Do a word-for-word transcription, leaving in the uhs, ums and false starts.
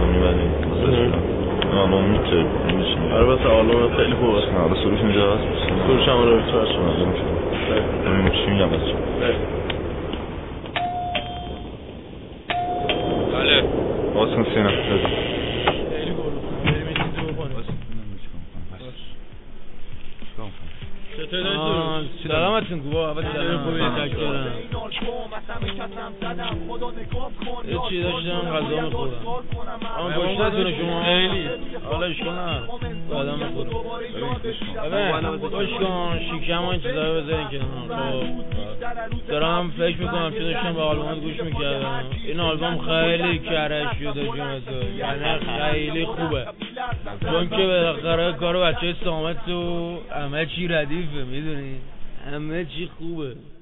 میبریم آلبوم میتره میشیم آره بس آلبوم خیلی خوبه. آره سروش اینجا هست سروش هم رو بیتر شما ببینیم چی میگم بچه بله واسه سینه خیلی گل بریم این تو بکنیم چطور سلامتون گوه اول سلام خوبی تشکرم یه چی داشتم غذا میخورم آن پشتتونه شما خیلی حالا اشکال نه بعدا میخورم ببین خوش کن شیکم و این چیزا رو بذارین کنار خب دارم فکر میکنم چه داشتم به آلبومت گوش میکردم این آلبوم خیلی کرش شده جون تو یعنی خیلی خوبه چون که بالاخره کارو بچه سامت و همه چی ردیفه میدونی همه چی خوبه